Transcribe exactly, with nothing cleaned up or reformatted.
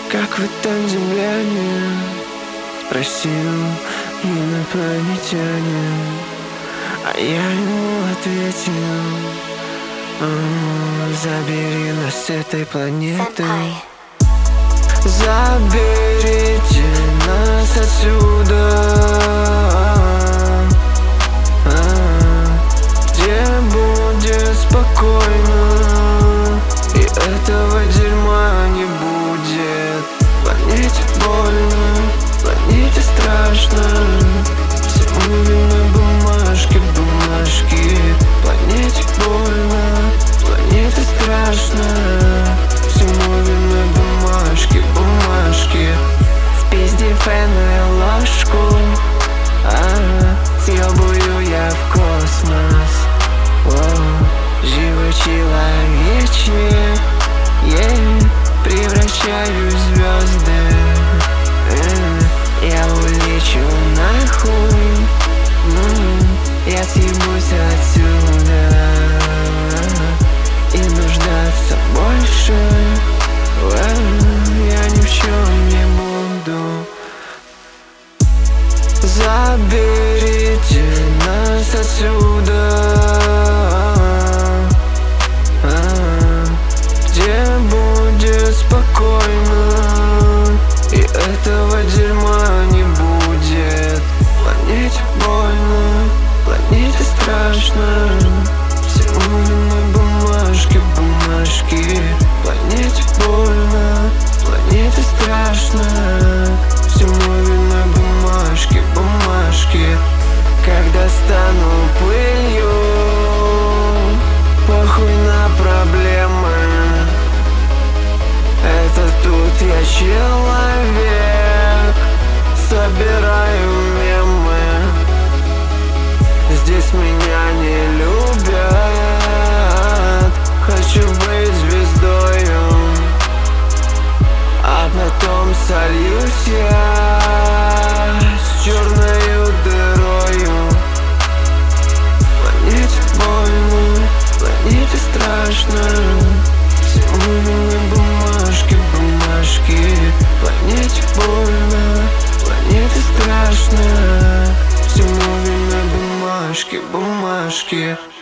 Как вы там, земляне? Спросил инопланетянин, а я ему ответил: «О, забери нас с этой планеты. Заберите нас отсюда, где будет спокойно, и этого дерьма не будет. Планете больно, планете страшно, всему виной бумажки, бумажки. Планете больно, планете страшно, всему виной бумажки, бумажки. Спизди фен и ложку, а, съебую я в космос. О, живой человечек, yeah, превращаюсь в звезды. э, Я улечу нахуй, м, я съебусь отсюда и нуждаться больше э, я ни в чем не буду. Заберите нас отсюда, где будет спокойно, и этого дерьма не будет. Планете больно, планете страшно, всему виной бумажки, бумажки. Планете больно, планете страшно, всему виной бумажки, бумажки. Когда стану пылью, похуй на проблемы. Это тут я человек, собираю мемы. Здесь меня не любят, хочу быть звездою, а потом сольюсь я с черною дырою. Планете больно, планете страшно, всему виной бумажки, бумажки. Планете больно, планете страшно, всему виной бумажки, бумажки.